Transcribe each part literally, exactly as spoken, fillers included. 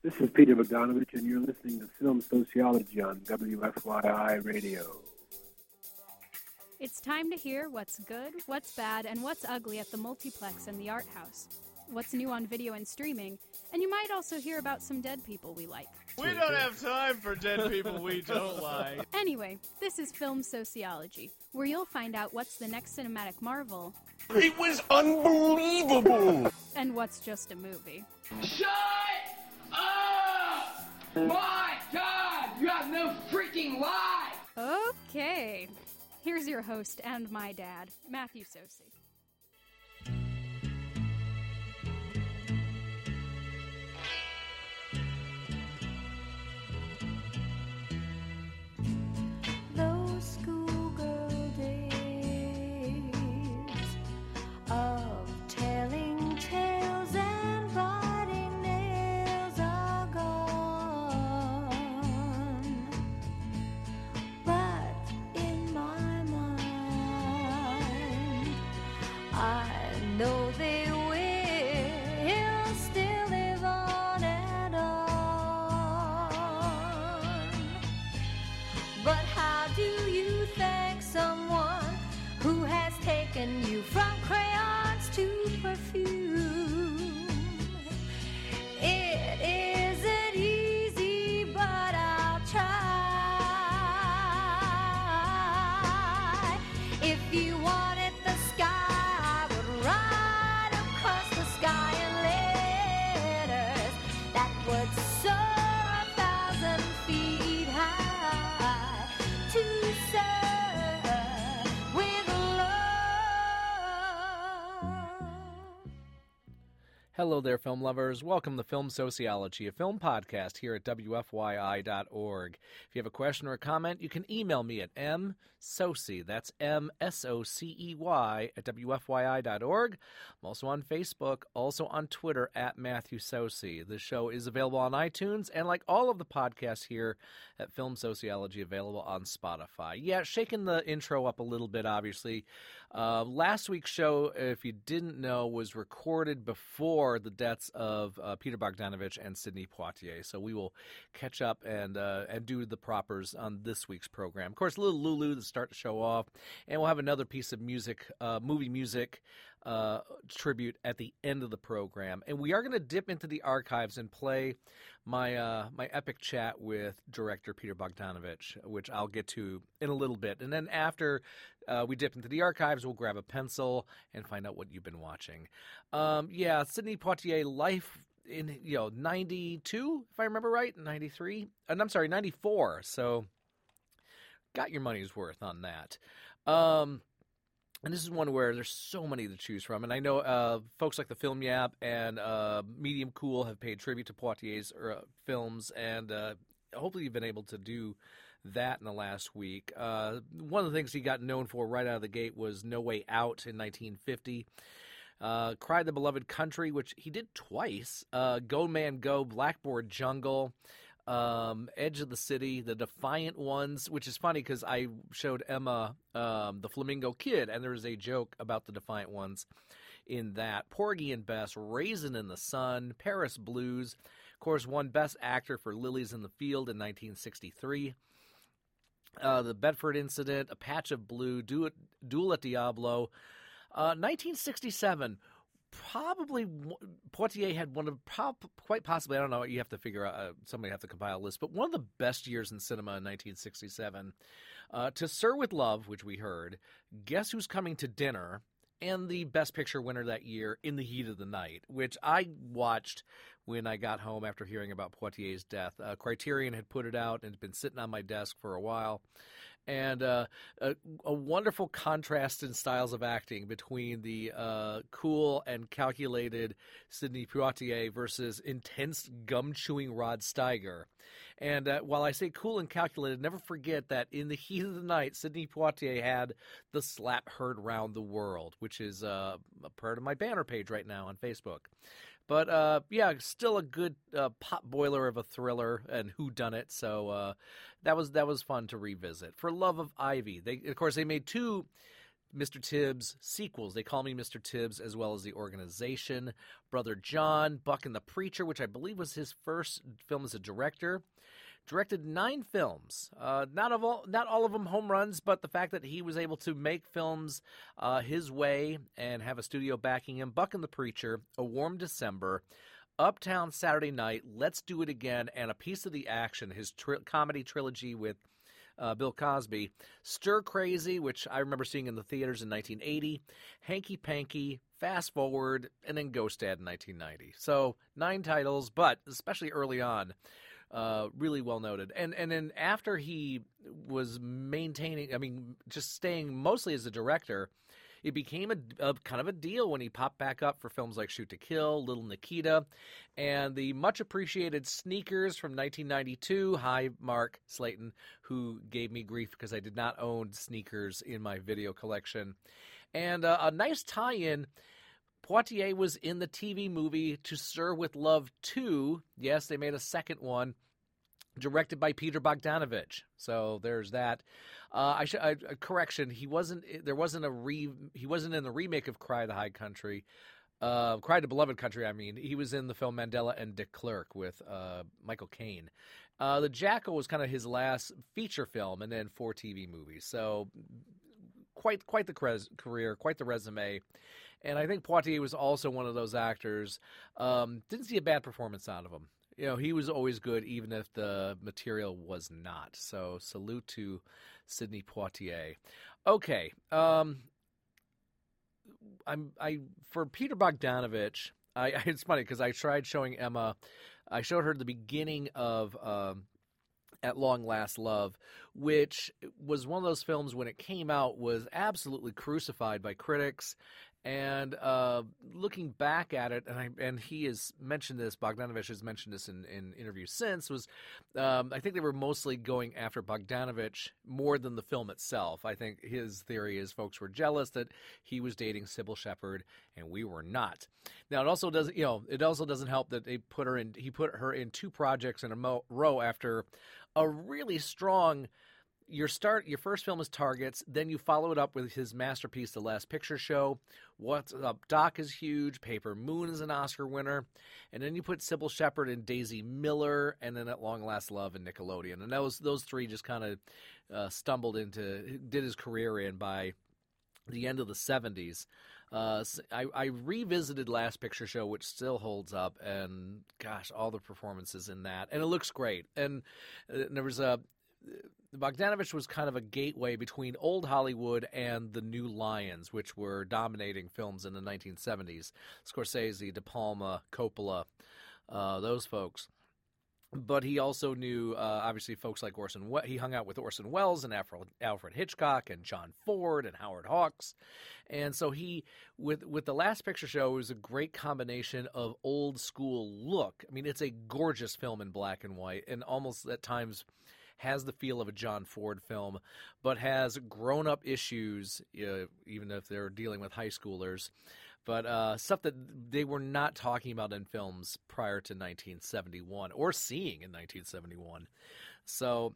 This is Peter Bogdanovich, and you're listening to Film Sociology on W F Y I Radio. It's time to hear what's good, what's bad, and what's ugly at the multiplex and the art house. What's new on video and streaming, and you might also hear about some dead people we like. We don't have time for dead people we don't like. Anyway, this is Film Sociology, where you'll find out what's the next cinematic marvel. It was unbelievable! And what's just a movie. Shut up! My God, you have no freaking life! Okay, here's your host and my dad, Matthew Sosi. Those schoolgirl days of telling tales and writing nails are gone, but in my mind I know they will still live on and on. But how do you thank someone who has taken you from crayons to perfume? It isn't easy, but I'll try. If you wanted the sky, I would ride across the sky in letters that would soar a thousand feet high to serve with love. Hello there, film lovers. Welcome to Film Sociology, a film podcast here at W F Y I dot org. If you have a question or a comment, you can email me at msocey, that's M S O C E Y, at W F Y I dot org. I'm also on Facebook, also on Twitter, at Matthew Sosi. The show is available on iTunes, and like all of the podcasts here at Film Sociology, available on Spotify. Yeah, shaking the intro up a little bit, obviously. Uh, last week's show, if you didn't know, was recorded before the deaths of uh, Peter Bogdanovich and Sidney Poitier. So we will catch up and uh, and do the propers on this week's program. Of course, a little Lulu to start the show off, and we'll have another piece of music, uh, movie music uh, tribute at the end of the program. And we are going to dip into the archives and play my uh, my epic chat with director Peter Bogdanovich, which I'll get to in a little bit. And then after uh, we dip into the archives, we'll grab a pencil and find out what you've been watching. Um, yeah, Sidney Poitier, life in, you know, ninety-two, if I remember right, ninety-three, and I'm sorry, ninety-four. So got your money's worth on that. Um, and this is one where there's so many to choose from. And I know uh, folks like the Film Yap and uh, Medium Cool have paid tribute to Poitier's uh, films, and uh, hopefully you've been able to do that in the last week. Uh, one of the things he got known for right out of the gate was No Way Out in nineteen fifty. Uh, Cry the Beloved Country, which he did twice. Uh, Go Man Go, Blackboard Jungle, um, Edge of the City, The Defiant Ones, which is funny because I showed Emma um, The Flamingo Kid, and there was a joke about The Defiant Ones in that. Porgy and Bess, Raisin in the Sun, Paris Blues, of course, won Best Actor for Lilies in the Field in nineteen sixty-three. Uh, the Bedford Incident, A Patch of Blue, Duel, Duel at Diablo. Uh, nineteen sixty-seven, probably Poitier had one of, prob, quite possibly, I don't know, you have to figure out, uh, somebody have to compile a list, but one of the best years in cinema in nineteen sixty-seven. Uh, To Sir with Love, which we heard, Guess Who's Coming to Dinner, and the Best Picture winner that year, In the Heat of the Night, which I watched when I got home after hearing about Poitier's death. Uh, Criterion had put it out and had been sitting on my desk for a while. And uh, a, a wonderful contrast in styles of acting between the uh, cool and calculated Sidney Poitier versus intense gum-chewing Rod Steiger. And uh, while I say cool and calculated, never forget that in the heat of the night, Sidney Poitier had the slap heard round the world, which is uh, a part of my banner page right now on Facebook. But, uh, yeah, still a good uh, pot boiler of a thriller and whodunit, so uh, that was that was fun to revisit. For Love of Ivy, they of course, they made two Mister Tibbs sequels. They Call Me Mister Tibbs, as well as The Organization, Brother John, Buck and the Preacher, which I believe was his first film as a director. Directed nine films. Uh, not of all, not all of them home runs, but the fact that he was able to make films uh, his way and have a studio backing him. Buck and the Preacher, A Warm December, Uptown Saturday Night, Let's Do It Again, and A Piece of the Action, his tri- comedy trilogy with Uh, Bill Cosby, Stir Crazy, which I remember seeing in the theaters in nineteen eighty, Hanky Panky, Fast Forward, and then Ghost Dad in nineteen ninety. So nine titles, but especially early on, uh, really well noted. And and then after he was maintaining, I mean, just staying mostly as a director, it became a, a kind of a deal when he popped back up for films like Shoot to Kill, Little Nikita, and the much-appreciated Sneakers from nineteen ninety-two. Hi, Mark Slayton, who gave me grief because I did not own Sneakers in my video collection. And uh, a nice tie-in, Poitier was in the T V movie To Sir with Love two. Yes, they made a second one, directed by Peter Bogdanovich. So there's that. Uh, I should uh, correction. He wasn't. There wasn't a re. He wasn't in the remake of Cry the High Country. Uh, Cry the Beloved Country. I mean, he was in the film Mandela and de Klerk with uh, Michael Caine. Uh, the Jackal was kind of his last feature film, and then four T V movies. So quite quite the cre- career, quite the resume. And I think Poitier was also one of those actors. Um, didn't see a bad performance out of him. You know, he was always good, even if the material was not. So, salute to Sidney Poitier. Okay, um, I'm I for Peter Bogdanovich. I, I it's funny because I tried showing Emma. I showed her the beginning of um, At Long Last Love, which was one of those films when it came out was absolutely crucified by critics. And uh, looking back at it, and I, and he has mentioned this, Bogdanovich has mentioned this in, in interviews since, was um, I think they were mostly going after Bogdanovich more than the film itself. I think his theory is folks were jealous that he was dating Sybil Shepherd and we were not. Now it also doesn't, you know, it also doesn't help that they put her in. He put her in two projects in a mo- row after a really strong. Your start, your first film is Targets, then you follow it up with his masterpiece, The Last Picture Show. What's Up, Doc is huge. Paper Moon is an Oscar winner. And then you put Sybil Shepherd and Daisy Miller, and then At Long Last Love and Nickelodeon. And those those three just kind of uh, stumbled into, did his career in by the end of the seventies. Uh, I, I revisited Last Picture Show, which still holds up, and gosh, all the performances in that. And it looks great. And uh, there was a... Bogdanovich was kind of a gateway between old Hollywood and the new lions, which were dominating films in the nineteen seventies. Scorsese, De Palma, Coppola, uh, those folks. But he also knew, uh, obviously, folks like Orson Welles. He hung out with Orson Welles and Alfred Hitchcock and John Ford and Howard Hawks. And so he, with with The Last Picture Show, it was a great combination of old school look. I mean, it's a gorgeous film in black and white and almost at times has the feel of a John Ford film, but has grown-up issues, uh, even if they're dealing with high schoolers, but uh, stuff that they were not talking about in films prior to nineteen seventy-one or seeing in nineteen seventy-one. So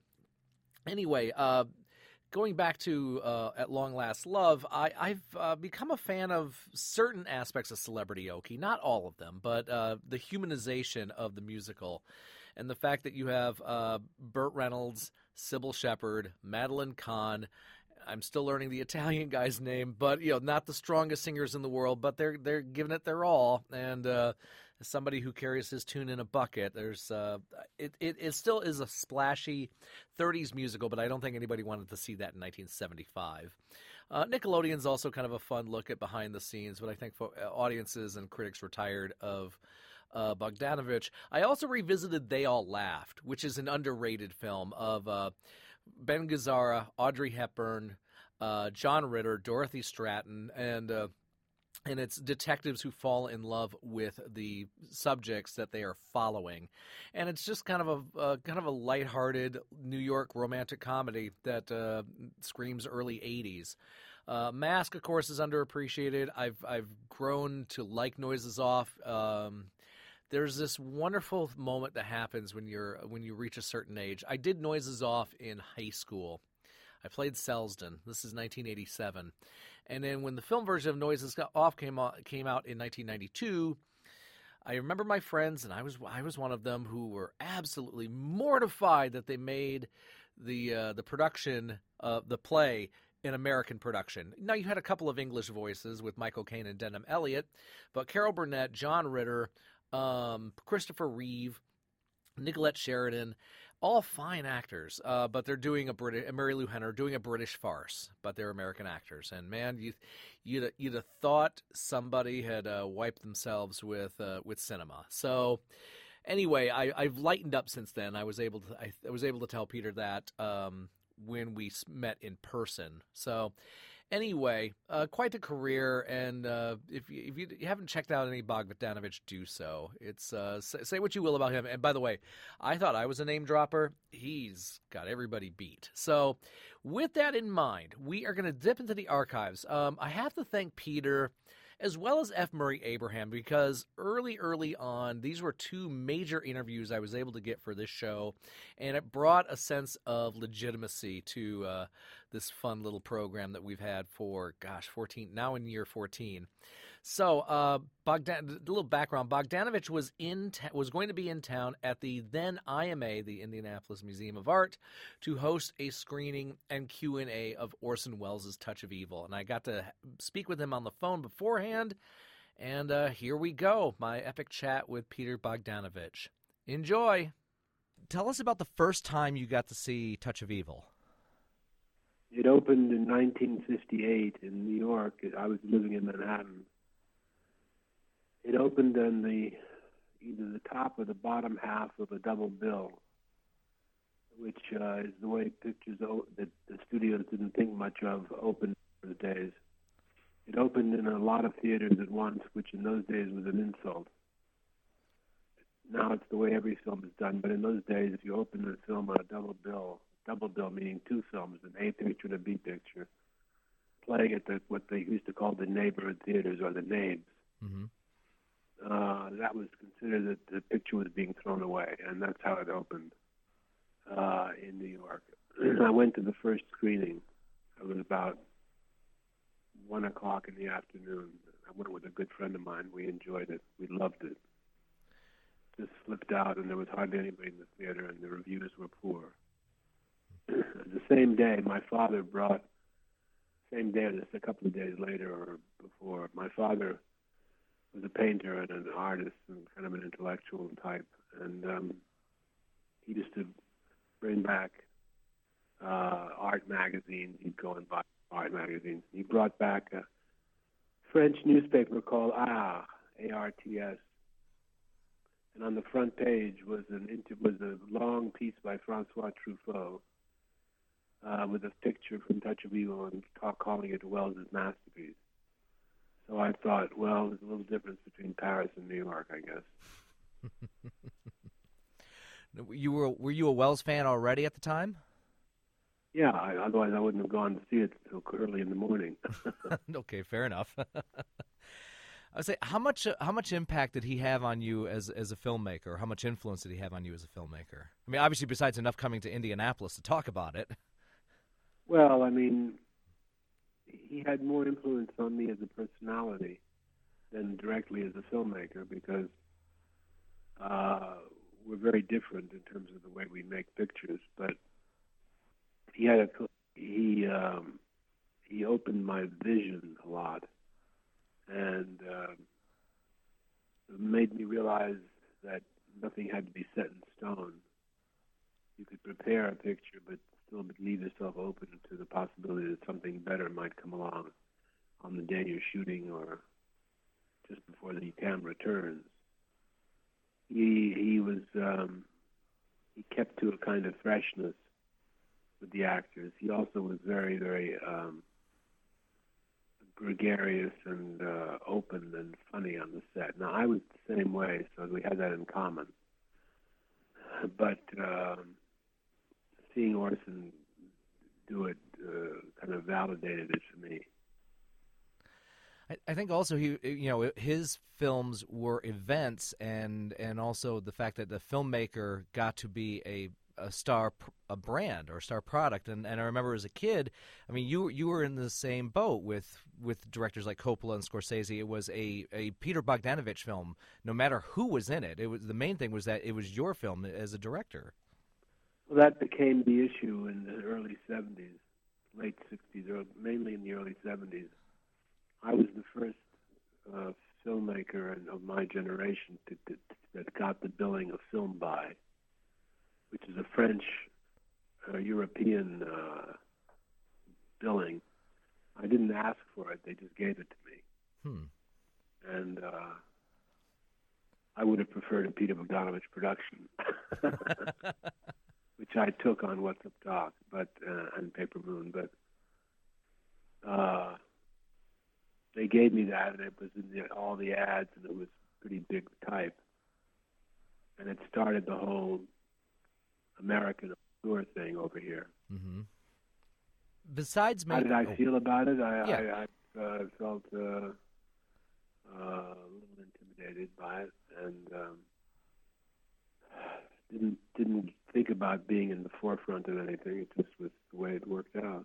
anyway, uh, going back to uh, At Long Last Love, I, I've uh, become a fan of certain aspects of Celebrity Okie, not all of them, but uh, the humanization of the musical. And the fact that you have uh, Burt Reynolds, Sybil Shepherd, Madeline Kahn. I'm still learning the Italian guy's name, but you know, not the strongest singers in the world, but they're they're giving it their all. And uh, as somebody who carries his tune in a bucket, there's uh, it, it it still is a splashy thirties musical, but I don't think anybody wanted to see that in nineteen seventy-five. Uh, Nickelodeon's also kind of a fun look at behind the scenes, but I think fo- audiences and critics were tired of Uh, Bogdanovich. I also revisited They All Laughed, which is an underrated film of uh, Ben Gazzara, Audrey Hepburn, uh, John Ritter, Dorothy Stratton, and uh, and it's detectives who fall in love with the subjects that they are following, and it's just kind of a uh, kind of a lighthearted New York romantic comedy that uh, screams early eighties. Uh, Mask, of course, is underappreciated. I've I've grown to like Noises Off. Um, There's this wonderful moment that happens when you're when you reach a certain age. I did Noises Off in high school. I played Selsden. This is nineteen eighty-seven. And then when the film version of Noises Off came out, came out in nineteen ninety-two, I remember my friends, and I was I was one of them, who were absolutely mortified that they made the uh, the production of the play an American production. Now, you had a couple of English voices with Michael Caine and Denham Elliott, but Carol Burnett, John Ritter, um, Christopher Reeve, Nicolette Sheridan, all fine actors, uh, but they're doing a British, Mary Lou Henner doing a British farce, but they're American actors. And man, you, you'd you'd have thought somebody had uh, wiped themselves with uh, with cinema. So anyway, I, I've lightened up since then. I was able to I, I was able to tell Peter that um, when we met in person. So anyway, uh, quite the career, and uh, if, you, if you haven't checked out any Bogdanovich, do so. It's uh, say, say what you will about him. And by the way, I thought I was a name dropper. He's got everybody beat. So with that in mind, we are going to dip into the archives. Um, I have to thank Peter as well as F. Murray Abraham, because early, early on, these were two major interviews I was able to get for this show, and it brought a sense of legitimacy to uh, this fun little program that we've had for, gosh, fourteen, now in year fourteen. So, uh, Bogdan, a little background, Bogdanovich was in ta- was going to be in town at the then I M A, the Indianapolis Museum of Art, to host a screening and Q and A of Orson Welles' Touch of Evil. And I got to speak with him on the phone beforehand, and uh, here we go, my epic chat with Peter Bogdanovich. Enjoy! Tell us about the first time you got to see Touch of Evil. It opened in nineteen fifty-eight in New York. I was living in Manhattan. It opened on the either the top or the bottom half of a double bill, which uh, is the way pictures o- that the studios didn't think much of opened in those days. It opened in a lot of theaters at once, which in those days was an insult. Now it's the way every film is done, but in those days, if you opened a film on a double bill, double bill meaning two films, an A picture and a B picture, playing at the what they used to call the neighborhood theaters or the neighbs. Mm-hmm. Uh, that was considered that the picture was being thrown away, and that's how it opened uh, in New York. I went to the first screening. It was about one o'clock in the afternoon. I went with a good friend of mine. We enjoyed it. We loved it. Just slipped out, and there was hardly anybody in the theater, and the reviews were poor. The same day, my father brought, same day or just a couple of days later or before, my father was a painter and an artist and kind of an intellectual type, and um, he used to bring back uh, art magazines. He'd go and buy art magazines. He brought back a French newspaper called Ah, A R T S, and on the front page was an was a long piece by Francois Truffaut uh, with a picture from Touch of Evil and talk, calling it Welles' masterpiece. So I thought, well, there's a little difference between Paris and New York, I guess. you were were you a Welles fan already at the time? Yeah, I, otherwise I wouldn't have gone to see it until early in the morning. Okay, fair enough. I would say, how much how much impact did he have on you as as a filmmaker? How much influence did he have on you as a filmmaker? I mean, obviously, besides enough coming to Indianapolis to talk about it. Well, I mean, he had more influence on me as a personality than directly as a filmmaker, because uh, we're very different in terms of the way we make pictures. But he had a he um, he opened my vision a lot, and uh, made me realize that nothing had to be set in stone. You could prepare a picture, but still leave yourself open to the possibility that something better might come along on the day you're shooting or just before the camera turns. He he was um, he kept to a kind of freshness with the actors. He also was very very um, gregarious and uh, open and funny on the set. Now I was the same way, so we had that in common. But um, seeing Orson do it uh, kind of validated it for me. I, I think also he, you know, his films were events, and and also the fact that the filmmaker got to be a a star pr- a brand or a star product. And, and I remember as a kid, I mean, you you were in the same boat with, with directors like Coppola and Scorsese. It was a, a Peter Bogdanovich film. No matter who was in it, it was the main thing was that it was your film as a director. Well, that became the issue in the early seventies, late sixties, or mainly in the early seventies. I was the first uh, filmmaker of my generation to, to, that got the billing of Film Buy, which is a French uh, European uh, billing. I didn't ask for it; they just gave it to me. Hmm. And uh, I would have preferred a Peter Bogdanovich production, which I took on What's Up Doc, but uh, and Paper Moon, but uh, they gave me that, and it was in the, all the ads, and it was pretty big type, and it started the whole American tour thing over here. Mm-hmm. Besides, how did I oh. feel about it? I Yeah. I, I uh, felt uh, uh, a little intimidated by it, and um, didn't didn't think about being in the forefront of anything. It just was the way it worked out.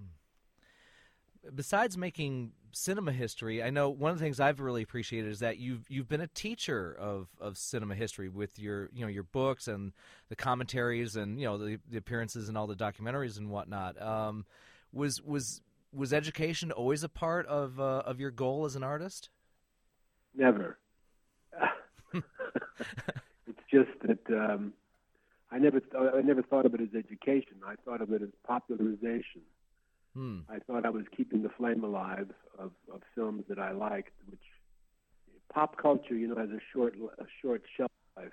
Besides making cinema history, I know one of the things I've really appreciated is that you've you've been a teacher of, of cinema history with your you know your books and the commentaries and you know the, the appearances and all the documentaries and whatnot. Um, was was was education always a part of uh, of your goal as an artist? Never. It's just that um, I never th- I never thought of it as education. I thought of it as popularization. Hmm. I thought I was keeping the flame alive of, of films that I liked, which pop culture, you know, has a short a short shelf life,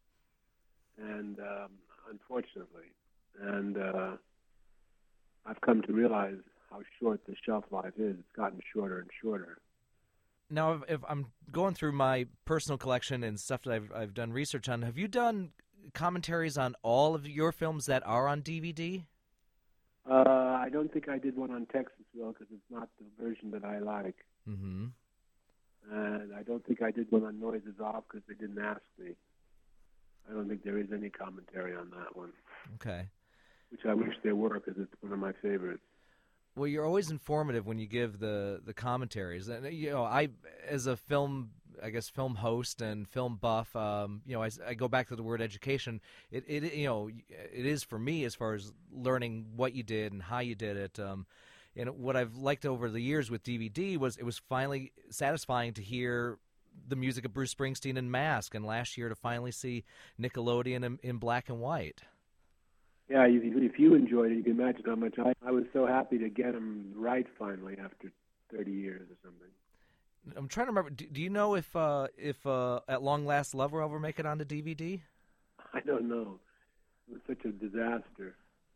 and um, unfortunately, and uh, I've come to realize how short the shelf life is. It's gotten shorter and shorter. Now, if, if I'm going through my personal collection and stuff that I've I've done research on, have you done commentaries on all of your films that are on D V D? Uh, I don't think I did one on Texasville because it's not the version that I like. Mm-hmm. And I don't think I did one on Noises Off because they didn't ask me. I don't think there is any commentary on that one. Okay. Which I wish there were because it's one of my favorites. Well, you're always informative when you give the, the commentaries, and you know, I as a film, I guess, film host and film buff, um, you know, I, I go back to the word education. It, it, you know, it is for me as far as learning what you did and how you did it. Um, and what I've liked over the years with D V D was it was finally satisfying to hear the music of Bruce Springsteen in Mask, and last year to finally see Nickelodeon in, in black and white. Yeah, if you enjoyed it, you can imagine how much I, I was so happy to get them right finally after thirty years or something. I'm trying to remember. Do, do you know if uh, if uh, At Long Last Love will ever make it onto D V D? I don't know. It was such a disaster.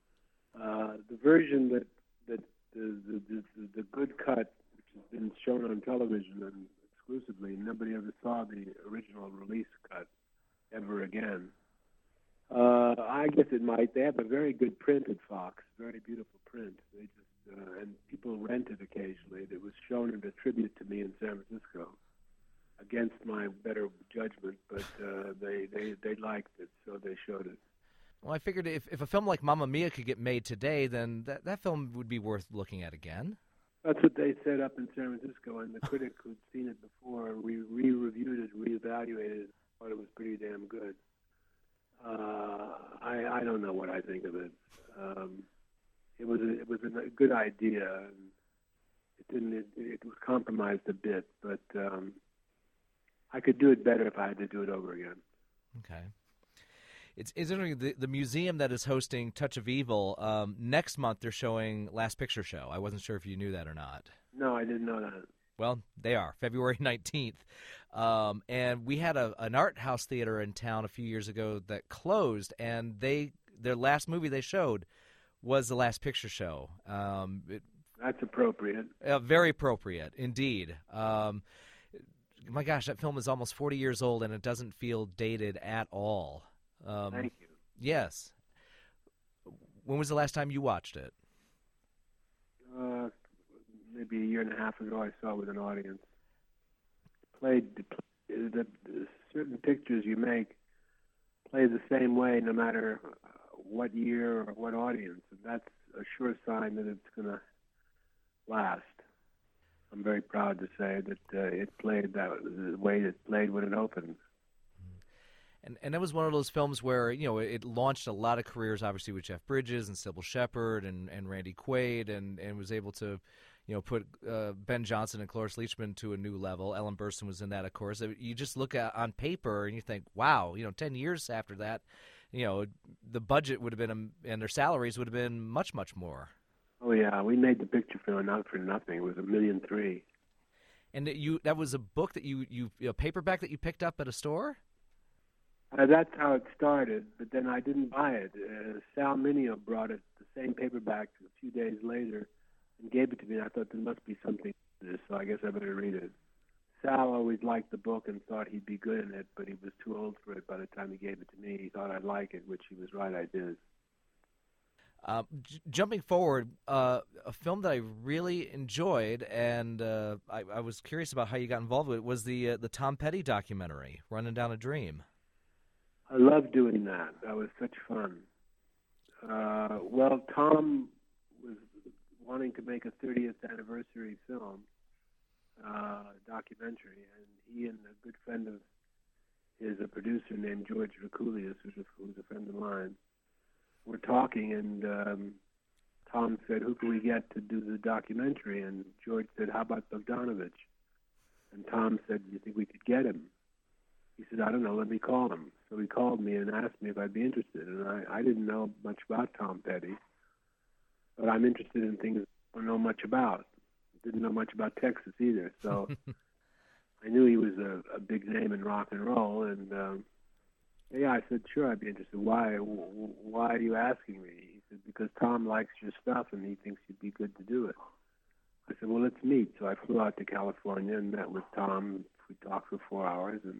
Uh, the version that that the the, the the good cut, which has been shown on television and exclusively, nobody ever saw the original release cut ever again. Uh, I guess it might. They have a very good print at Fox, very beautiful print. They just uh, and people rent it occasionally. It was shown in a tribute to me in San Francisco, against my better judgment, but uh, they, they they liked it, so they showed it. Well, I figured if if a film like Mamma Mia could get made today, then that that film would be worth looking at again. That's what they said up in San Francisco, and the critic who'd seen it before re- re-reviewed it, re-evaluated it, thought it was pretty damn good. Uh, I, I don't know what I think of it. Um, it was a, it was a good idea, and it didn't. It, it was compromised a bit, but um, I could do it better if I had to do it over again. Okay. It's, it's interesting. The, the museum that is hosting Touch of Evil, um, next month they're showing Last Picture Show. I wasn't sure if you knew that or not. No, I didn't know that. Well, they are, February nineteenth. Um, and we had a, an art house theater in town a few years ago that closed, and they their last movie they showed was The Last Picture Show. Um, it, That's appropriate. Uh, very appropriate, indeed. Um, my gosh, that film is almost forty years old, and it doesn't feel dated at all. Um, Thank you. Yes. When was the last time you watched it? Uh, maybe a year and a half ago, I saw it with an audience. Played the, the, the certain pictures you make play the same way, no matter what year or what audience. And that's a sure sign that it's going to last. I'm very proud to say that uh, it played that the way it played when it opened. And and that was one of those films where, you know, it launched a lot of careers, obviously, with Jeff Bridges and Sybil Shepherd and, and Randy Quaid, and, and was able to, you know, put uh, Ben Johnson and Cloris Leachman to a new level. Ellen Burstyn was in that, of course. You just look at on paper and you think, wow, you know, ten years after that, you know, the budget would have been, um, and their salaries would have been much, much more. Oh, yeah. We made the picture film not for nothing. It was a million three. And you that was a book that you, you a paperback that you picked up at a store? Uh, that's how it started, but then I didn't buy it. Uh, Sal Mineo brought it, the same paperback, a few days later and gave it to me. And I thought there must be something to this, so I guess I better read it. Sal always liked the book and thought he'd be good in it, but he was too old for it by the time he gave it to me. He thought I'd like it, which he was right, I did. Uh, j- jumping forward, uh, a film that I really enjoyed, and uh, I, I was curious about how you got involved with it, was the uh, the Tom Petty documentary, Running Down a Dream. I love doing that. That was such fun. Uh, well, Tom was wanting to make a thirtieth anniversary film, uh, documentary, and he and a good friend of his, a producer named George Vakulias, who's a, who's a friend of mine, were talking, and um, Tom said, who can we get to do the documentary? And George said, how about Bogdanovich? And Tom said, do you think we could get him? He said, I don't know, let me call him. So he called me and asked me if I'd be interested. And I, I didn't know much about Tom Petty, but I'm interested in things I don't know much about. Didn't know much about Texas either. So I knew he was a, a big name in rock and roll. And um, yeah, I said, sure, I'd be interested. Why, why are you asking me? He said, because Tom likes your stuff and he thinks you'd be good to do it. I said, well, let's meet. So I flew out to California and met with Tom. We talked for four hours, and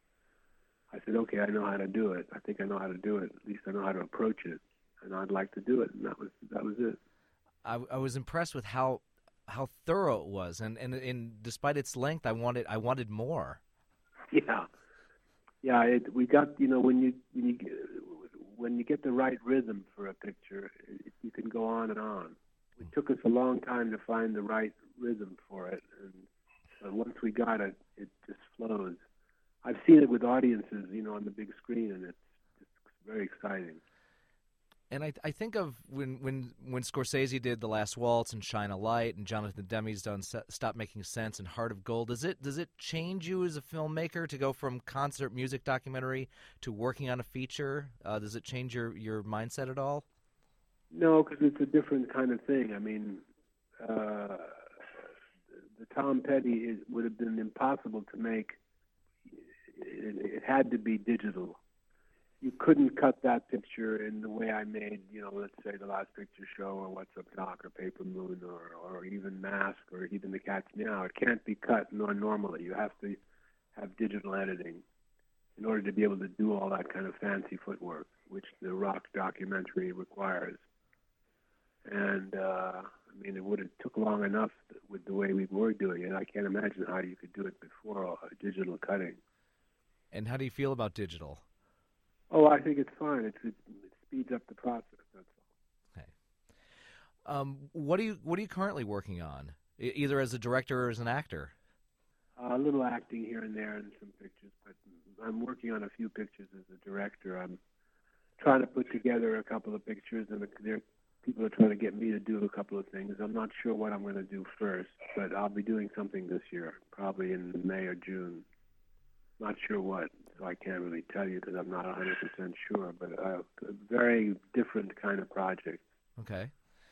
I said, okay, I know how to do it. I think I know how to do it. At least I know how to approach it, and I'd like to do it. And that was that was it. I, I was impressed with how how thorough it was, and, and and despite its length, I wanted I wanted more. Yeah, yeah. It, we got you know when you when you when you get the right rhythm for a picture, it, you can go on and on. It took us a long time to find the right rhythm for it, and but once we got it, it just flows. I've seen it with audiences, you know, on the big screen, and it's, it's very exciting. And I, I think of when, when when Scorsese did The Last Waltz and Shine a Light, and Jonathan Demme's done Stop Making Sense and Heart of Gold. Does it does it change you as a filmmaker to go from concert music documentary to working on a feature? Uh, does it change your, your mindset at all? No, because it's a different kind of thing. I mean, uh, the Tom Petty is, would have been impossible to make. It, it had to be digital. You couldn't cut that picture in the way I made, you know, let's say The Last Picture Show or What's Up Doc or Paper Moon or, or even Mask or even The Cat's Meow. It can't be cut nor normally. You have to have digital editing in order to be able to do all that kind of fancy footwork, which the rock documentary requires. And, uh, I mean, it would have took long enough with the way we were doing it. I can't imagine how you could do it before uh, digital cutting. And how do you feel about digital? Oh, I think it's fine. It's, it, it speeds up the process. That's all. Okay. Um, what are you What are you currently working on, e- either as a director or as an actor? Uh, a little acting here and there in some pictures, but I'm working on a few pictures as a director. I'm trying to put together a couple of pictures, and there people are trying to get me to do a couple of things. I'm not sure what I'm going to do first, but I'll be doing something this year, probably in May or June. Not sure what, so I can't really tell you because I'm not one hundred percent sure, but a, a very different kind of project. Okay.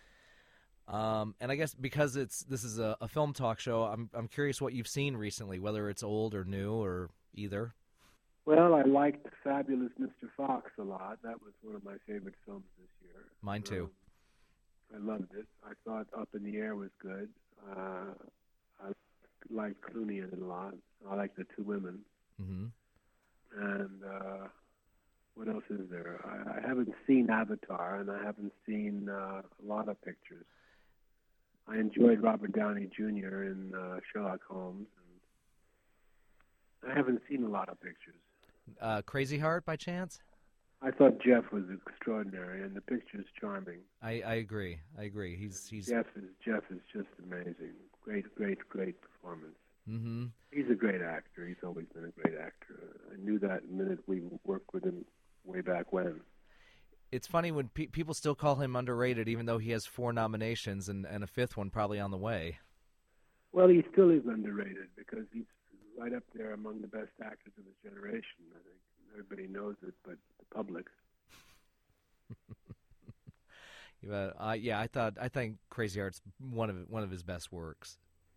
Um, and I guess because it's this is a, a film talk show, I'm I'm curious what you've seen recently, whether it's old or new or either. Well, I liked Fabulous Mister Fox a lot. That was one of my favorite films this year. Mine too. Um, I loved it. I thought Up in the Air was good. Uh, I liked Clooney in it a lot. I liked The Two Women. Mm-hmm. And uh, what else is there? I, I haven't seen Avatar, and I haven't seen uh, a lot of pictures. I enjoyed Robert Downey Junior in uh, Sherlock Holmes. And I haven't seen a lot of pictures. Uh, Crazy Heart, by chance? I thought Jeff was extraordinary, and the picture's charming. I, I agree. I agree. He's he's Jeff is Jeff is just amazing. Great, great, great performance. Mm-hmm. He's a great actor. He's always been a great actor. I knew that the minute we worked with him way back when. It's funny when pe- people still call him underrated, even though he has four nominations and, and a fifth one probably on the way. Well, he still is underrated because he's right up there among the best actors of his generation. I think everybody knows it, but the public. yeah, uh, yeah, I thought I think Crazy Heart's one of one of his best works.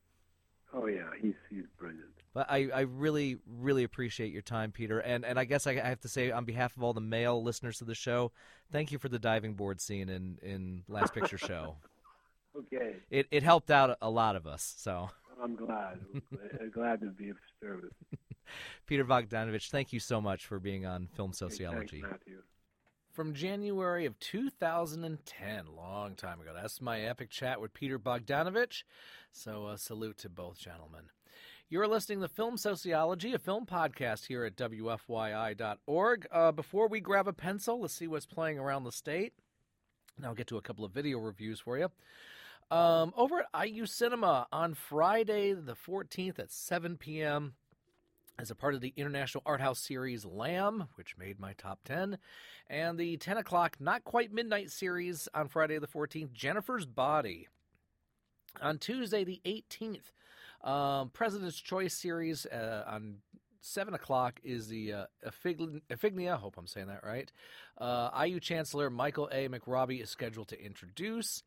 Oh yeah, he's he's brilliant. But I, I really, really appreciate your time, Peter. And and I guess I, I have to say, on behalf of all the male listeners to the show, thank you for the diving board scene in, in Last Picture Show. Okay. It it helped out a lot of us. So I'm glad. I'm glad to be of service. Peter Bogdanovich, thank you so much for being on Film Sociology. Thanks, Matthew. From January of two thousand ten, long time ago. That's my epic chat with Peter Bogdanovich. So uh, salute to both gentlemen. You're listening to Film Sociology, a film podcast here at W F Y I dot org. Uh, before we grab a pencil, let's see what's playing around the state. And I'll get to a couple of video reviews for you. Um, over at I U Cinema on Friday the fourteenth at seven p.m., as a part of the International Art House series Lamb, which made my top ten, and the ten o'clock Not Quite Midnight series on Friday the fourteenth, Jennifer's Body. On Tuesday the eighteenth, um, President's Choice series uh, on seven o'clock is the uh, Iphigenia, I hope I'm saying that right, uh, I U Chancellor Michael A. McRobbie is scheduled to introduce.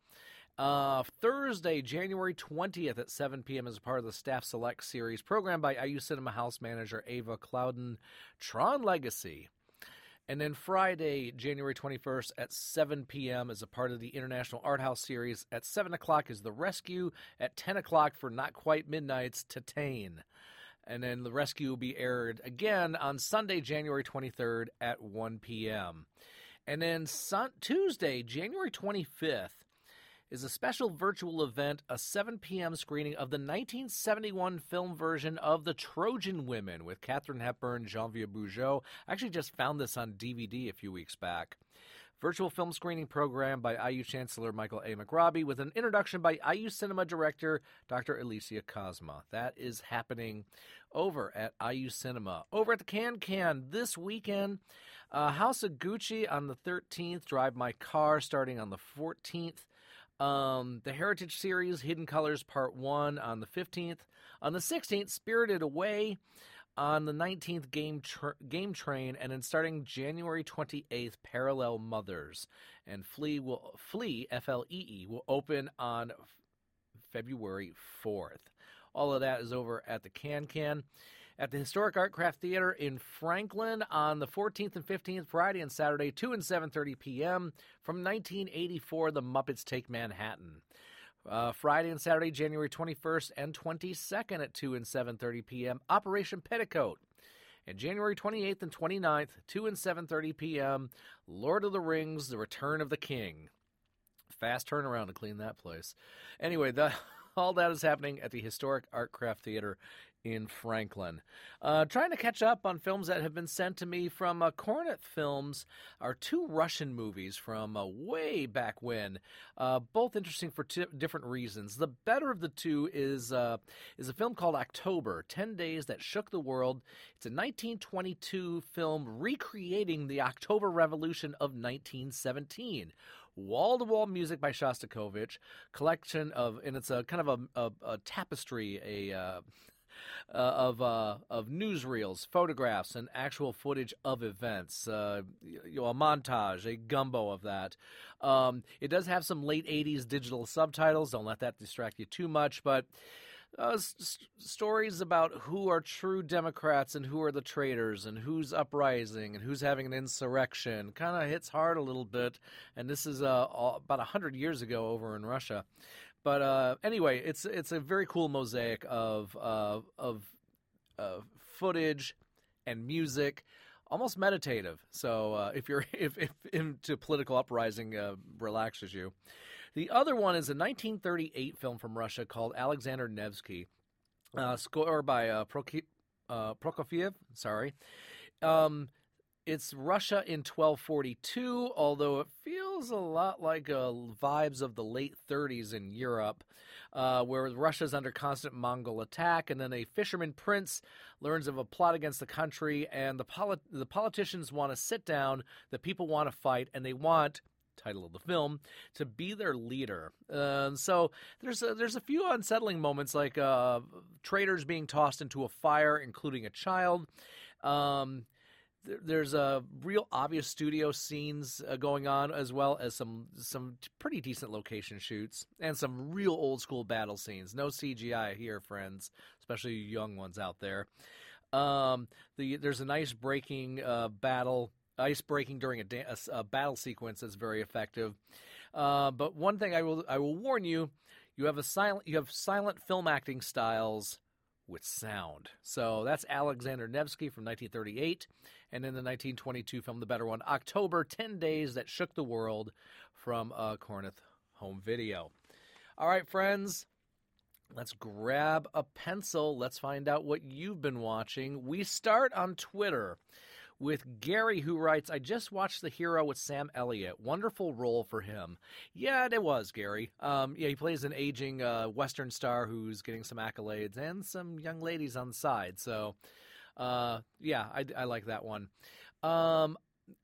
Uh, Thursday, January twentieth at seven p.m. as a part of the Staff Select series programmed by I U Cinema House Manager Ava Clouden, Tron Legacy. And then Friday, January twenty-first at seven p.m. as a part of the International Art House series. At seven o'clock is The Rescue. At ten o'clock for Not Quite Midnight's Tatane. And then The Rescue will be aired again on Sunday, January twenty-third at one p.m. And then sun- Tuesday, January twenty-fifth, is a special virtual event, a seven p.m. screening of the nineteen seventy-one film version of The Trojan Women with Katharine Hepburn, Geneviève Bujold. I actually just found this on D V D a few weeks back. Virtual film screening program by I U Chancellor Michael A. McRobbie with an introduction by I U Cinema Director Doctor Alicia Cosma. That is happening over at I U Cinema. Over at the Can Can this weekend, uh, House of Gucci on the thirteenth, Drive My Car starting on the fourteenth. Um, the Heritage Series, Hidden Colors Part one on the fifteenth. On the sixteenth, Spirited Away. On the nineteenth, Game tra- Game Train. And then starting January twenty-eighth, Parallel Mothers. And Flea, will, Flea F L E E, will open on f- February fourth. All of that is over at the Can Can. At the Historic Art Craft Theater in Franklin on the fourteenth and fifteenth, Friday and Saturday, two and seven thirty p.m. From nineteen eighty-four, The Muppets Take Manhattan. Uh, Friday and Saturday, January twenty-first and twenty-second at two and seven thirty p.m., Operation Petticoat. And January twenty-eighth and twenty-ninth, two and seven thirty p.m., Lord of the Rings, The Return of the King. Fast turnaround to clean that place. Anyway, the, all that is happening at the Historic Art Craft Theater in Franklin. Uh, trying to catch up on films that have been sent to me from uh, Cornet Films are two Russian movies from uh, way back when, uh, both interesting for t- different reasons. The better of the two is uh, is a film called October, ten days That Shook the World. It's a nineteen twenty-two film recreating the October Revolution of nineteen seventeen. Wall-to-wall music by Shostakovich, collection of, and it's a kind of a, a, a tapestry, a uh, Uh, of uh, of newsreels, photographs, and actual footage of events. Uh, you know, a montage, a gumbo of that. Um, it does have some late eighties digital subtitles. Don't let that distract you too much. But uh, s- stories about who are true Democrats and who are the traitors and who's uprising and who's having an insurrection kind of hits hard a little bit. And this is uh, all, about one hundred years ago over in Russia. But uh, anyway, it's it's a very cool mosaic of uh, of uh, footage and music, almost meditative. So uh, if you're if, if into political uprising uh, relaxes you. The other one is a nineteen thirty-eight film from Russia called Alexander Nevsky, uh, score by uh, Proki- uh, Prokofiev. Sorry. Um, It's Russia in twelve forty-two, although it feels a lot like uh, vibes of the late thirties in Europe, uh, where Russia's under constant Mongol attack, and then a fisherman prince learns of a plot against the country, and the polit- the politicians want to sit down, the people want to fight, and they want, title of the film, to be their leader. Uh, so there's a, there's a few unsettling moments, like uh, traitors being tossed into a fire, including a child. Um, There's a real obvious studio scenes uh, going on, as well as some some pretty decent location shoots and some real old school battle scenes. No C G I here, friends, especially you young ones out there. Um, the there's an ice breaking uh, battle, ice breaking during a, da- a, a battle sequence that's very effective. Uh, but one thing I will I will warn you: you have a silent you have silent film acting styles with sound. So that's Alexander Nevsky from nineteen thirty-eight. And in the nineteen twenty-two film, the better one, October, ten Days That Shook the World, from uh, Korneth Home Video. All right, friends, let's grab a pencil. Let's find out what you've been watching. We start on Twitter with Gary, who writes, I just watched The Hero with Sam Elliott. Wonderful role for him. Yeah, it was, Gary. Um, yeah, he plays an aging uh, Western star who's getting some accolades and some young ladies on the side. So, uh, yeah, I, I like that one. Um,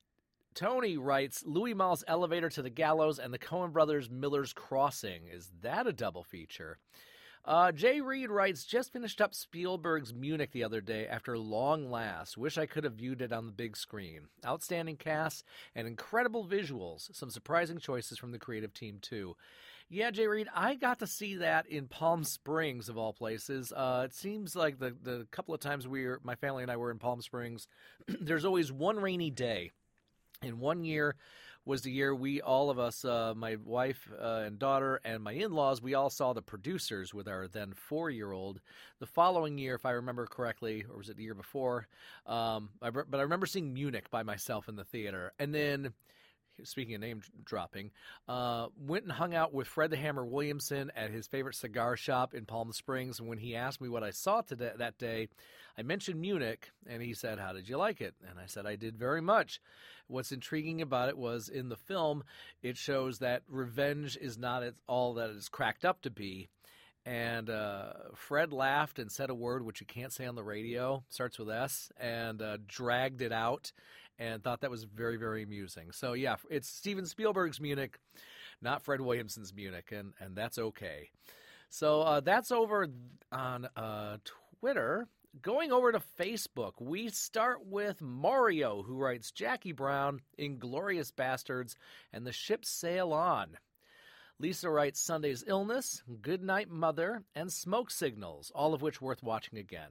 Tony writes, Louis Malle's Elevator to the Gallows and the Coen Brothers' Miller's Crossing. Is that a double feature? Uh, Jay Reed writes, just finished up Spielberg's Munich the other day after long last. Wish I could have viewed it on the big screen. Outstanding cast and incredible visuals. Some surprising choices from the creative team, too. Yeah, Jay Reed, I got to see that in Palm Springs, of all places. Uh, it seems like the, the couple of times we were, my family and I were in Palm Springs, there's always one rainy day. And one year was the year we, all of us, uh, my wife uh, and daughter and my in-laws, we all saw The Producers with our then four-year-old. The following year, if I remember correctly, or was it the year before, um, I, but I remember seeing Munich by myself in the theater. And then, speaking of name dropping, uh, went and hung out with Fred the Hammer Williamson at his favorite cigar shop in Palm Springs. And when he asked me what I saw today, that day, I mentioned Munich, and he said, how did you like it? And I said, I did very much. What's intriguing about it was in the film, it shows that revenge is not all that it's cracked up to be. And uh, Fred laughed and said a word which you can't say on the radio, starts with S, and uh, dragged it out and thought that was very, very amusing. So, yeah, it's Steven Spielberg's Munich, not Fred Williamson's Munich, and, and that's okay. So uh, that's over on uh, Twitter. Going over to Facebook, we start with Mario, who writes, Jackie Brown, Inglourious Bastards, and The Ship Sail On. Lisa writes, Sunday's Illness, Good Night Mother, and Smoke Signals, all of which worth watching again.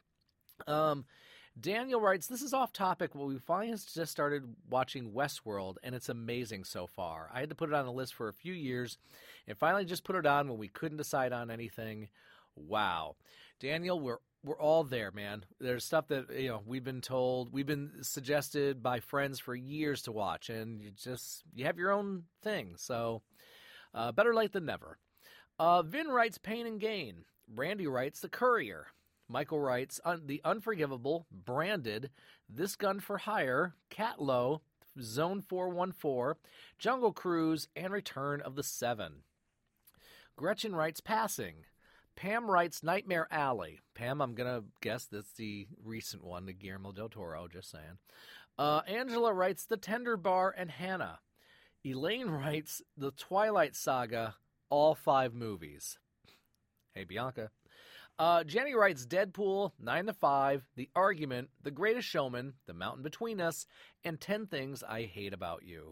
Um, Daniel writes, this is off topic, but we finally just started watching Westworld, and it's amazing so far. I had to put it on the list for a few years, and finally just put it on when we couldn't decide on anything. Wow. Daniel, we're We're all there, man. There's stuff that, you know, we've been told, we've been suggested by friends for years to watch, and you just, you have your own thing. So, uh, better late than never. Uh, Vin writes Pain and Gain. Randy writes The Courier. Michael writes un- The Unforgivable, Branded, This Gun for Hire, Cat Low, Zone four one four, Jungle Cruise, and Return of the Seven. Gretchen writes Passing. Pam writes Nightmare Alley. Pam, I'm going to guess that's the recent one, the Guillermo del Toro, just saying. Uh, Angela writes The Tender Bar and Hannah. Elaine writes The Twilight Saga, all five movies. Hey, Bianca. Uh, Jenny writes Deadpool, nine to five, The Argument, The Greatest Showman, The Mountain Between Us, and ten Things I Hate About You.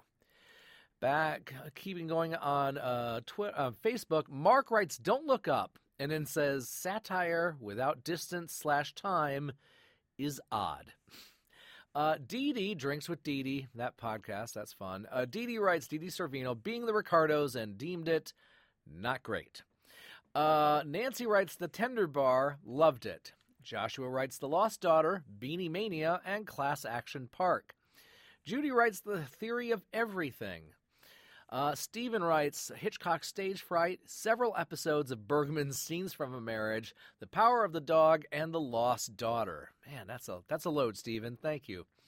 Back, uh, keeping going on uh, Twi- uh, Facebook, Mark writes Don't Look Up. And then says, satire without distance slash time is odd. Uh, Dee Dee, Drinks with Dee Dee, that podcast, that's fun. Uh, Dee Dee writes, Dee Dee Sorvino, Being the Ricardos, and deemed it not great. Uh, Nancy writes, The Tender Bar, loved it. Joshua writes, The Lost Daughter, Beanie Mania, and Class Action Park. Judy writes, The Theory of Everything. Uh, Stephen writes, Hitchcock Stage Fright, several episodes of Bergman's Scenes from a Marriage, The Power of the Dog, and The Lost Daughter. Man, that's a that's a load, Stephen. Thank you.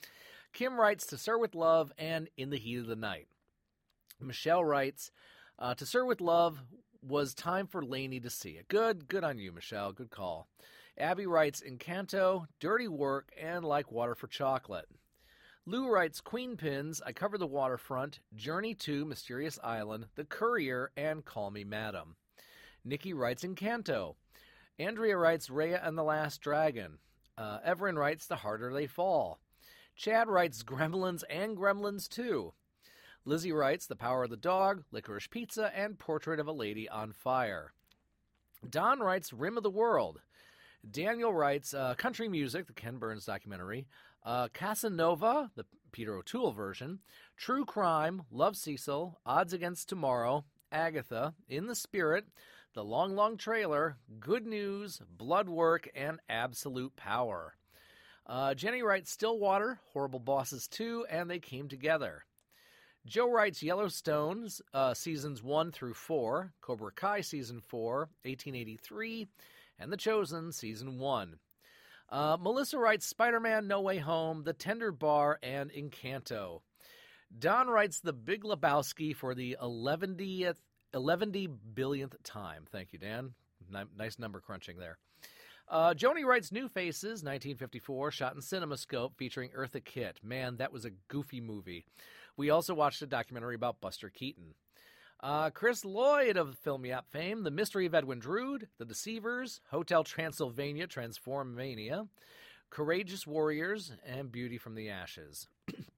Kim writes, To Sir with Love and In the Heat of the Night. Michelle writes, uh, To Sir with Love was time for Lainey to see it. Good, good on you, Michelle. Good call. Abby writes, Encanto, Dirty Work, and Like Water for Chocolate. Lou writes, Queen Pins, I Cover the Waterfront, Journey to Mysterious Island, The Courier, and Call Me Madam. Nikki writes, Encanto. Andrea writes, Raya and the Last Dragon. Uh, Everin writes, The Harder They Fall. Chad writes, Gremlins and Gremlins two. Lizzie writes, The Power of the Dog, Licorice Pizza, and Portrait of a Lady on Fire. Don writes, Rim of the World. Daniel writes, uh, Country Music, the Ken Burns documentary, uh, Casanova, the Peter O'Toole version, True Crime, Love Cecil, Odds Against Tomorrow, Agatha, In the Spirit, The Long Long Trailer, Good News, Blood Work, and Absolute Power. Uh, Jenny writes, Stillwater, Horrible Bosses two, and They Came Together. Joe writes, Yellowstone, uh, seasons one through four, Cobra Kai season four, eighteen eighty-three, and The Chosen, Season one. Uh, Melissa writes, Spider-Man, No Way Home, The Tender Bar, and Encanto. Don writes, The Big Lebowski for the eleventieth, eleven billionth time. Thank you, Dan. N- nice number crunching there. Uh, Joni writes, New Faces, nineteen fifty-four, shot in CinemaScope, featuring Eartha Kitt. Man, that was a goofy movie. We also watched a documentary about Buster Keaton. Uh, Chris Lloyd of Film Yap fame, The Mystery of Edwin Drood, The Deceivers, Hotel Transylvania, Transformania, Courageous Warriors, and Beauty from the Ashes.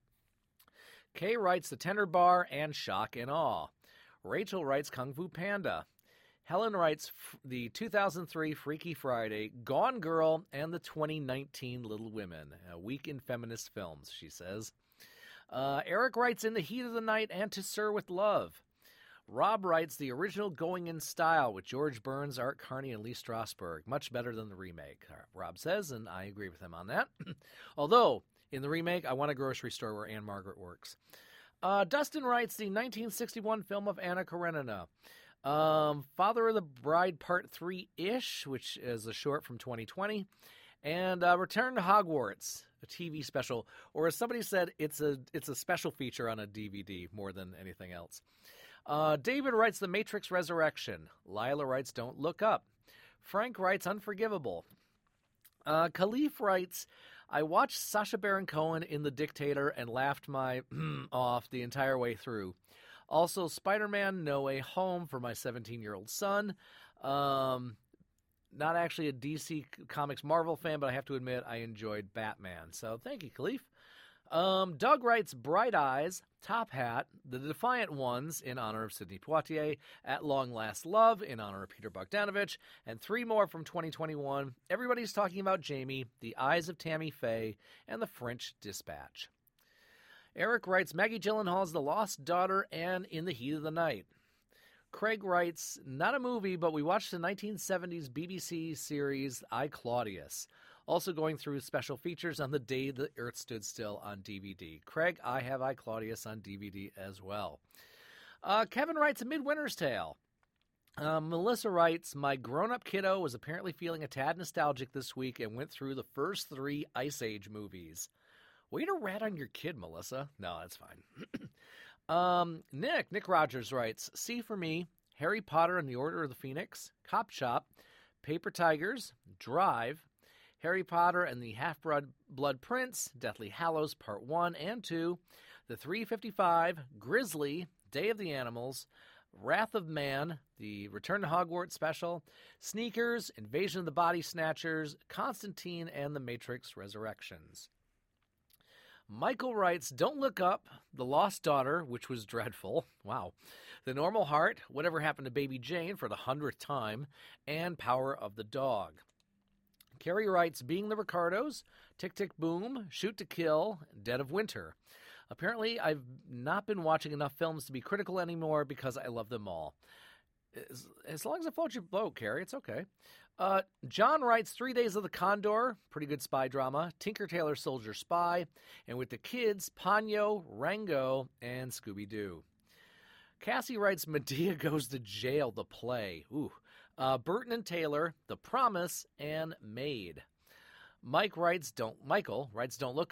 Kay writes, The Tender Bar and Shock and Awe. Rachel writes, Kung Fu Panda. Helen writes, the two thousand three Freaky Friday, Gone Girl, and the twenty nineteen Little Women. A week in feminist films, she says. Uh, Eric writes, In the Heat of the Night and To Sir with Love. Rob writes, The original Going in Style with George Burns, Art Carney, and Lee Strasberg. Much better than the remake, Rob says, and I agree with him on that. Although, in the remake, I want a grocery store where Anne Margaret works. Uh, Dustin writes, The nineteen sixty-one film of Anna Karenina. Um, Father of the Bride Part three-ish, which is a short from twenty twenty. And uh, Return to Hogwarts, a T V special. Or as somebody said, it's a it's a special feature on a D V D more than anything else. Uh, David writes, The Matrix Resurrection. Lila writes, Don't Look Up. Frank writes, Unforgivable. Uh, Khalif writes, I watched Sacha Baron Cohen in The Dictator and laughed my off the entire way through. Also, Spider-Man No Way Home for my seventeen-year-old son. Um, not actually a D C Comics Marvel fan, but I have to admit I enjoyed Batman. So thank you, Khalif. Um, Doug writes, Bright Eyes, Top Hat, The Defiant Ones in honor of Sidney Poitier, At Long Last Love in honor of Peter Bogdanovich, and three more from twenty twenty-one. Everybody's Talking About Jamie, The Eyes of Tammy Faye, and The French Dispatch. Eric writes, Maggie Gyllenhaal's The Lost Daughter and In the Heat of the Night. Craig writes, not a movie, but we watched the nineteen seventies B B C series I, Claudius. Also going through special features on The Day the Earth Stood Still on D V D. Craig, I have I, Claudius on D V D as well. Uh, Kevin writes, A Midwinter's Tale. Uh, Melissa writes, my grown-up kiddo was apparently feeling a tad nostalgic this week and went through the first three Ice Age movies. Way to rat on your kid, Melissa. No, that's fine. um, Nick, Nick Rogers writes, C for me, Harry Potter and the Order of the Phoenix, Cop Shop, Paper Tigers, Drive, Harry Potter and the Half-Blood Prince, Deathly Hallows Part one and two, The three fifty-five, Grizzly, Day of the Animals, Wrath of Man, the Return to Hogwarts special, Sneakers, Invasion of the Body Snatchers, Constantine, and The Matrix Resurrections. Michael writes, Don't Look Up, The Lost Daughter, which was dreadful. Wow. The Normal Heart, Whatever Happened to Baby Jane for the hundredth time, and Power of the Dog. Carrie writes, Being the Ricardos, Tick Tick Boom, Shoot to Kill, Dead of Winter. Apparently, I've not been watching enough films to be critical anymore because I love them all. As, as long as it floats your boat, Carrie, it's okay. Uh, John writes, Three Days of the Condor, pretty good spy drama, Tinker Tailor Soldier Spy, and with the kids, Ponyo, Rango, and Scooby-Doo. Cassie writes, Medea Goes to Jail, the play. Ooh. Uh, Burton and Taylor, The Promise, and Maid. Mike writes, Don't Michael writes, Don't Look Up.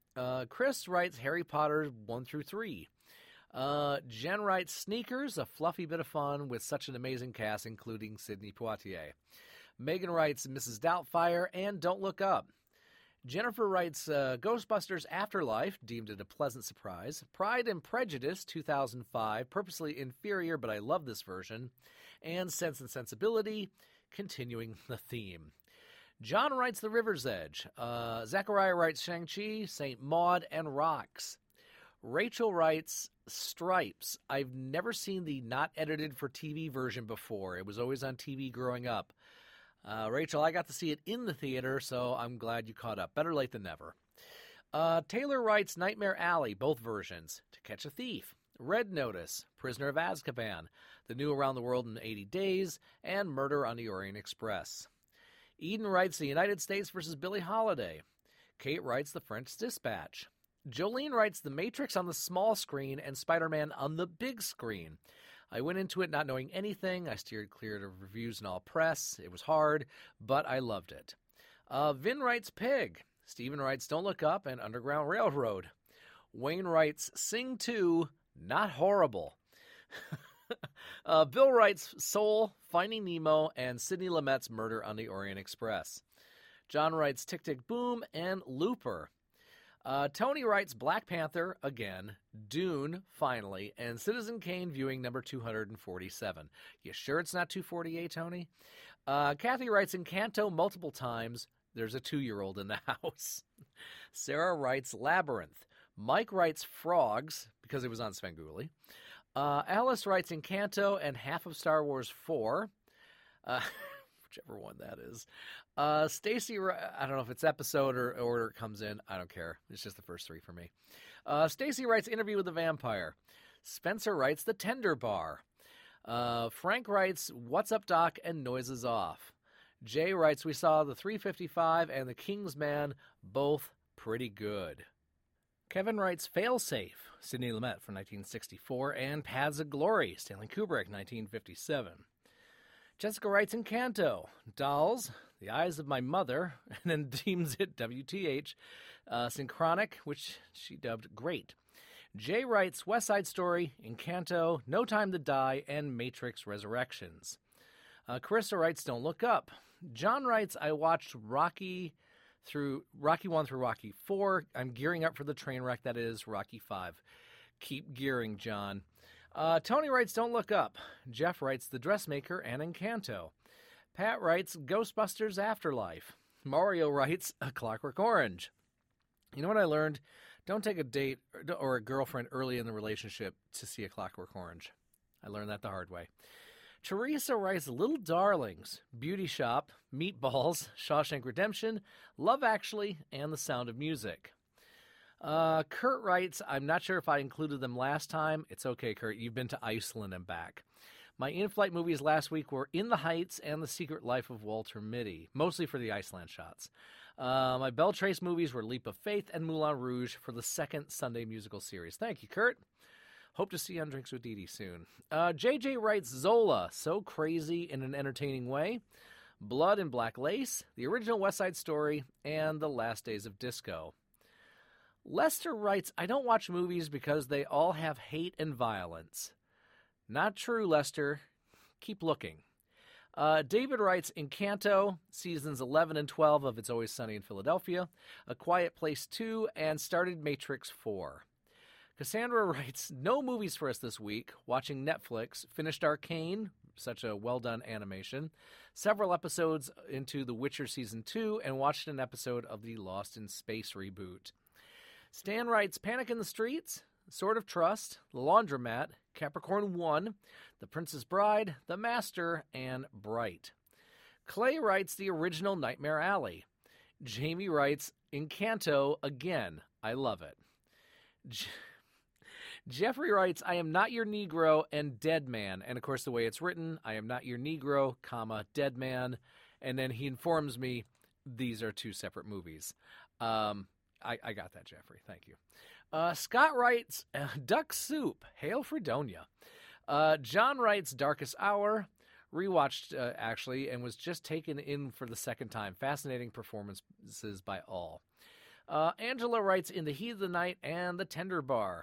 Uh, Chris writes Harry Potter one through three. Uh, Jen writes Sneakers, a fluffy bit of fun with such an amazing cast, including Sidney Poitier. Megan writes Missus Doubtfire and Don't Look Up. Jennifer writes uh, Ghostbusters Afterlife, deemed it a pleasant surprise. Pride and Prejudice, two thousand five, purposely inferior, but I love this version. And Sense and Sensibility, continuing the theme. John writes The River's Edge. Uh, Zachariah writes Shang-Chi, Saint Maud, and Rocks. Rachel writes Stripes. I've never seen the not edited for T V version before. It was always on T V growing up. Uh, Rachel, I got to see it in the theater, so I'm glad you caught up. Better late than never. Uh, Taylor writes Nightmare Alley, both versions. To Catch a Thief. Red Notice. Prisoner of Azkaban. The New Around the World in eighty days. And Murder on the Orient Express. Eden writes The United States versus Billie Holiday. Kate writes The French Dispatch. Jolene writes The Matrix on the small screen and Spider-Man on the big screen. I went into it not knowing anything. I steered clear of reviews and all press. It was hard, but I loved it. Uh, Vin writes Pig. Steven writes Don't Look Up and Underground Railroad. Wayne writes Sing two, not horrible. uh, Bill writes Soul, Finding Nemo, and Sidney Lumet's Murder on the Orient Express. John writes Tick Tick Boom and Looper. Uh, Tony writes Black Panther, again, Dune, finally, and Citizen Kane viewing number two hundred forty-seven. You sure it's not two forty-eight, Tony? Uh, Kathy writes Encanto multiple times. There's a two-year-old in the house. Sarah writes Labyrinth. Mike writes Frogs, because it was on Svengoolie. Uh, Alice writes Encanto and half of Star Wars four. Uh, whichever one that is. Uh, Stacy, I don't know if it's episode or order it comes in. I don't care. It's just the first three for me. Uh, Stacy writes Interview with the Vampire. Spencer writes The Tender Bar. Uh, Frank writes What's Up, Doc, and Noises Off. Jay writes We saw the three fifty-five and the King's Man, both pretty good. Kevin writes Failsafe, Sidney Lumet from nineteen sixty-four, and Paths of Glory, Stanley Kubrick, nineteen fifty-seven. Jessica writes Encanto, Dolls, The Eyes of My Mother, and then deems it W T H, uh, Synchronic, which she dubbed Great. Jay writes West Side Story, Encanto, No Time to Die, and Matrix Resurrections. Uh, Carissa writes Don't Look Up. John writes I watched Rocky through Rocky one through Rocky four. I'm gearing up for the train wreck that is Rocky five. Keep gearing, John. Uh, Tony writes Don't Look Up. Jeff writes The Dressmaker and Encanto. Pat writes Ghostbusters Afterlife. Mario writes A Clockwork Orange. You know what I learned? Don't take a date or a girlfriend early in the relationship to see A Clockwork Orange. I learned that the hard way. Teresa writes Little Darlings, Beauty Shop, Meatballs, Shawshank Redemption, Love Actually, and The Sound of Music. Uh, Kurt writes, I'm not sure if I included them last time. It's okay, Kurt. You've been to Iceland and back. My in-flight movies last week were In the Heights and The Secret Life of Walter Mitty, mostly for the Iceland shots. Uh, my Beltrace movies were Leap of Faith and Moulin Rouge for the second Sunday musical series. Thank you, Kurt. Hope to see you on Drinks with Dee Dee soon. Uh, J J writes Zola, So Crazy in an Entertaining Way, Blood and Black Lace, The Original West Side Story, and The Last Days of Disco. Lester writes, I don't watch movies because they all have hate and violence. Not true, Lester. Keep looking. Uh, David writes, Encanto, seasons eleven and twelve of It's Always Sunny in Philadelphia, A Quiet Place two, and started Matrix four. Cassandra writes, no movies for us this week. Watching Netflix, finished Arcane, such a well-done animation, several episodes into The Witcher Season two, and watched an episode of the Lost in Space reboot. Stan writes, Panic in the Streets, Sword of Trust, The Laundromat, Capricorn one, The Princess Bride, The Master, and Bright. Clay writes The Original Nightmare Alley. Jamie writes, Encanto again. I love it. J- Jeffrey writes, I am not your Negro and Dead Man. And of course, the way it's written, I am not your Negro, comma, Dead Man. And then he informs me these are two separate movies. Um, I, I got that, Jeffrey. Thank you. Uh, Scott writes, uh, Duck Soup, Hail Fredonia. Uh, John writes, Darkest Hour, rewatched, uh, actually, and was just taken in for the second time. Fascinating performances by all. Uh, Angela writes, In the Heat of the Night and the Tender Bar.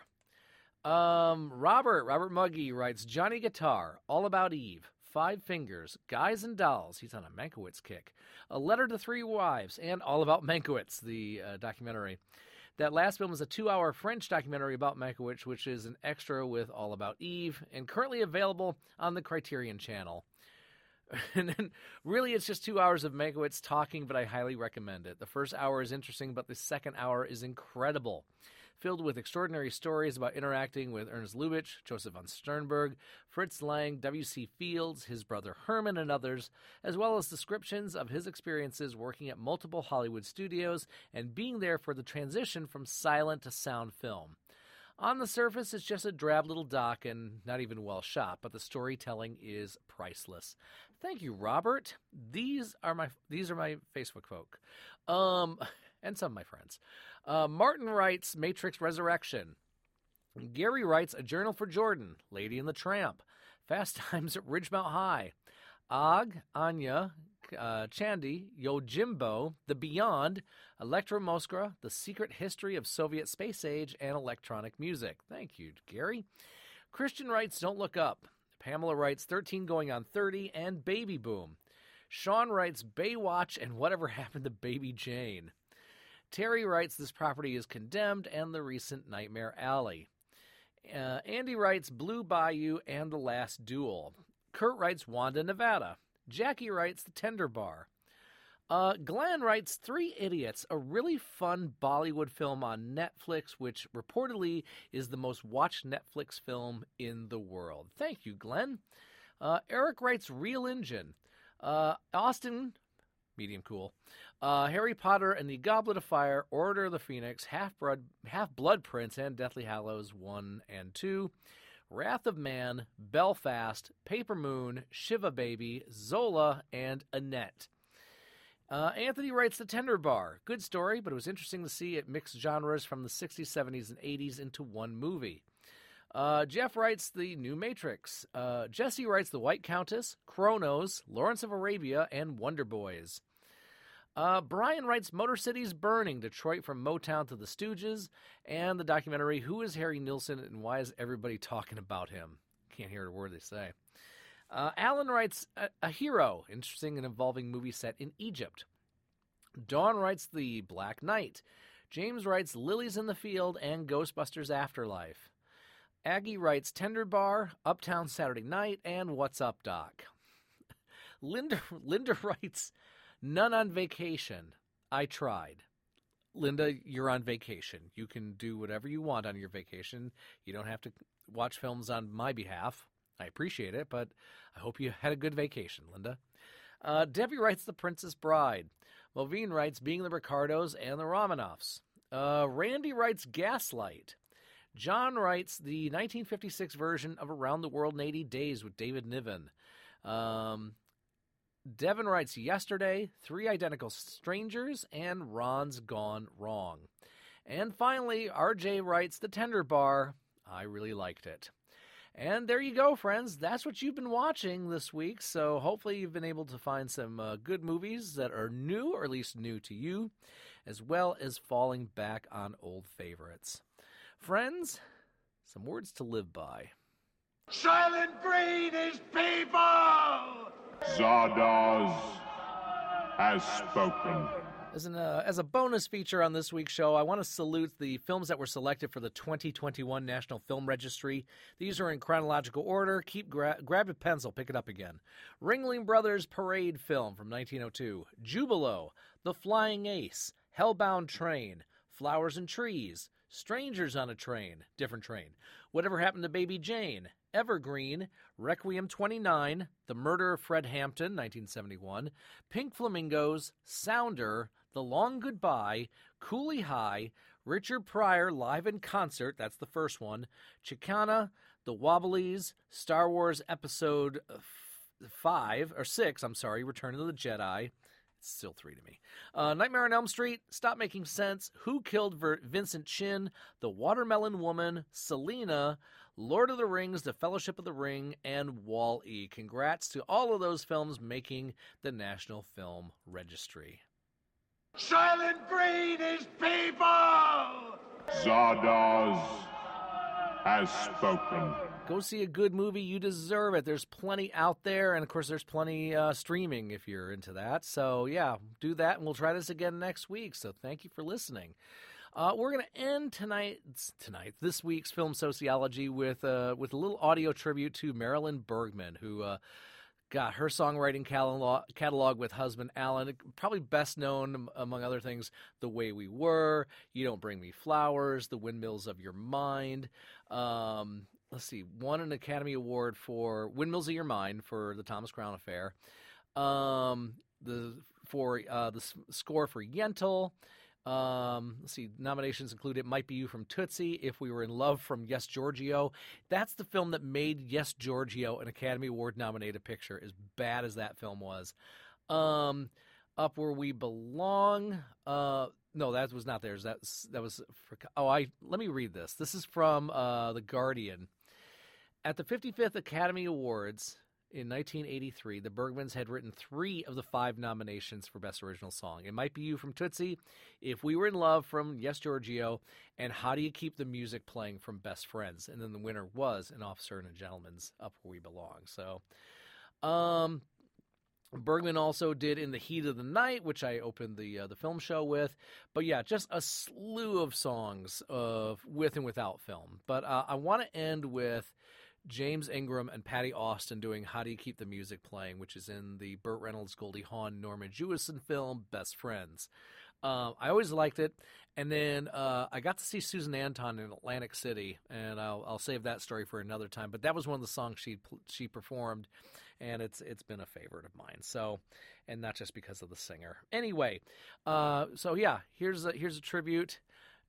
Um, Robert, Robert Muggy writes, Johnny Guitar, All About Eve, Five Fingers, Guys and Dolls, he's on a Mankiewicz kick, A Letter to Three Wives, and All About Mankiewicz, the uh, documentary. That last film is a two-hour French documentary about Mankiewicz, which is an extra with All About Eve, and currently available on the Criterion Channel. And then, really, it's just two hours of Mankiewicz talking, but I highly recommend it. The first hour is interesting, but the second hour is incredible, filled with extraordinary stories about interacting with Ernst Lubitsch, Joseph von Sternberg, Fritz Lang, W C Fields, his brother Herman, and others, as well as descriptions of his experiences working at multiple Hollywood studios and being there for the transition from silent to sound film. On the surface, it's just a drab little doc and not even well shot, but the storytelling is priceless. Thank you, Robert. These are my these are my Facebook folk, um, and some of my friends. Uh, Martin writes Matrix Resurrection. Gary writes A Journal for Jordan, Lady and the Tramp, Fast Times at Ridgemount High, Og, Anya, uh, Chandy, Yojimbo, The Beyond, Electra Moskra, The Secret History of Soviet Space Age, and Electronic Music. Thank you, Gary. Christian writes Don't Look Up. Pamela writes thirteen going on thirty and Baby Boom. Sean writes Baywatch and Whatever Happened to Baby Jane. Terry writes This Property is Condemned and the recent Nightmare Alley. Uh, Andy writes Blue Bayou and The Last Duel. Kurt writes Wanda, Nevada. Jackie writes The Tender Bar. Uh, Glenn writes Three Idiots, a really fun Bollywood film on Netflix, which reportedly is the most watched Netflix film in the world. Thank you, Glenn. Uh, Eric writes Real Engine. Uh, Austin, medium cool. Uh, Harry Potter and the Goblet of Fire, Order of the Phoenix, Half-Blood, Half-Blood Prince, and Deathly Hallows one and two. Wrath of Man, Belfast, Paper Moon, Shiva Baby, Zola, and Annette. Uh, Anthony writes The Tender Bar. Good story, but it was interesting to see it mix genres from the sixties, seventies, and eighties into one movie. Uh, Jeff writes The New Matrix. Uh, Jesse writes The White Countess, Chronos, Lawrence of Arabia, and Wonder Boys. Uh, Brian writes Motor City's Burning, Detroit from Motown to the Stooges, and the documentary Who is Harry Nilsson and Why is Everybody Talking About Him? Can't hear a word they say. Uh, Alan writes a, a Hero, interesting and involving movie set in Egypt. Dawn writes The Black Knight. James writes Lilies in the Field and Ghostbusters Afterlife. Aggie writes Tender Bar, Uptown Saturday Night, and What's Up, Doc? Linda Linda writes None on Vacation. I tried. Linda, you're on vacation. You can do whatever you want on your vacation. You don't have to watch films on my behalf. I appreciate it, but I hope you had a good vacation, Linda. Uh, Debbie writes The Princess Bride. Moveen writes Being the Ricardos and the Romanoffs. Uh, Randy writes Gaslight. John writes the nineteen fifty-six version of Around the World in eighty days with David Niven. Um, Devin writes Yesterday, Three Identical Strangers, and Ron's Gone Wrong. And finally, R J writes The Tender Bar. I really liked it. And there you go, friends. That's what you've been watching this week. So hopefully you've been able to find some uh, good movies that are new, or at least new to you, as well as falling back on old favorites. Friends, some words to live by. Silent Green is people! Zardoz has spoken. As, an, uh, as a bonus feature on this week's show, I want to salute the films that were selected for the twenty twenty-one National Film Registry. These are in chronological order. Keep gra- grab a pencil, pick it up again. Ringling Brothers Parade film from nineteen oh two. Jubilo, The Flying Ace, Hellbound Train, Flowers and Trees, Strangers on a Train, different train. Whatever Happened to Baby Jane, Evergreen, Requiem twenty-nine, The Murder of Fred Hampton, nineteen seventy-one, Pink Flamingos, Sounder, The Long Goodbye, Cooley High, Richard Pryor live in concert, that's the first one, Chicana, The Wobblies, Star Wars Episode five, or six, I'm sorry, Return of the Jedi. It's still three to me. Uh, Nightmare on Elm Street, Stop Making Sense, Who Killed Ver- Vincent Chin, The Watermelon Woman, Selena, Lord of the Rings, The Fellowship of the Ring, and Wall-E. Congrats to all of those films making the National Film Registry. Silent Green is people! Zardoz has spoken. Go see a good movie. You deserve it. There's plenty out there, and of course there's plenty uh, streaming if you're into that. So yeah, do that, and we'll try this again next week. So thank you for listening. Uh, we're going to end tonight, tonight, this week's Film Sociology with uh, with a little audio tribute to Marilyn Bergman, who uh, got her songwriting catalog, catalog with husband Alan, probably best known, among other things, The Way We Were, You Don't Bring Me Flowers, The Windmills of Your Mind. Um, let's see, won an Academy Award for Windmills of Your Mind for the Thomas Crown Affair. Um, the for uh, the score for Yentl. Um, let's see, nominations include It Might Be You from Tootsie, If We Were in Love from Yes, Giorgio. That's the film that made Yes, Giorgio an Academy Award-nominated picture, as bad as that film was. Um, Up Where We Belong. Uh, no, that was not theirs. That was, that was for, oh, I let me read this. This is from uh, The Guardian. At the fifty-fifth Academy Awards in nineteen eighty-three, the Bergmans had written three of the five nominations for Best Original Song. It Might Be You from Tootsie, If We Were in Love from Yes, Giorgio, and How Do You Keep the Music Playing from Best Friends. And then the winner was An Officer and a Gentleman's Up Where We Belong. So, um, Bergman also did In the Heat of the Night, which I opened the uh, the film show with. But yeah, just a slew of songs of with and without film. But uh, I want to end with James Ingram and Patty Austin doing How Do You Keep the Music Playing, which is in the Burt Reynolds, Goldie Hawn, Norman Jewison film, Best Friends. Uh, I always liked it. And then uh, I got to see Susan Anton in Atlantic City, and I'll, I'll save that story for another time. But that was one of the songs she she performed, and it's it's been a favorite of mine. So, and not just because of the singer. Anyway, uh, so yeah, here's a, here's a tribute.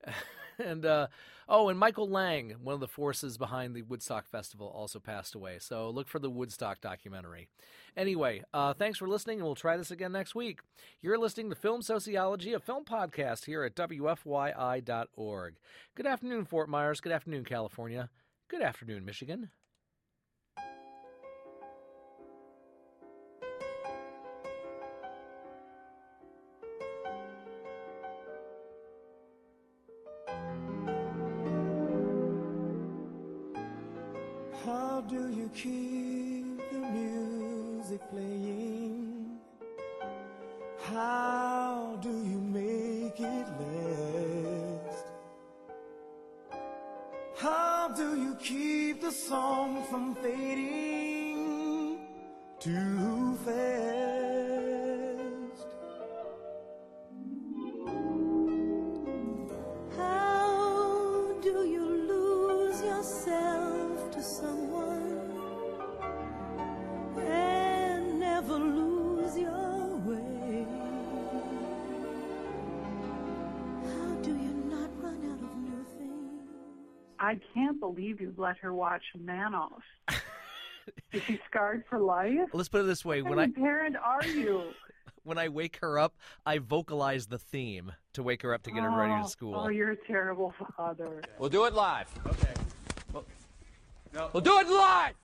and uh, oh, and Michael Lang, one of the forces behind the Woodstock Festival, also passed away. So look for the Woodstock documentary. Anyway, uh, thanks for listening, and we'll try this again next week. You're listening to Film Sociology, a film podcast here at W F Y I dot org. Good afternoon, Fort Myers. Good afternoon, California. Good afternoon, Michigan. How do you keep the music playing? How do you make it last? How do you keep the song from fading too fast? How do you lose yourself to someone and never lose your way? How do you not run out of new things? I can't believe you let her watch Manos. Is she scarred for life? Let's put it this way: what when kind I of parent are you? when I wake her up, I vocalize the theme to wake her up to get her ready to school. Oh, you're a terrible father. We'll do it live. Okay. Well, no. We'll do it live!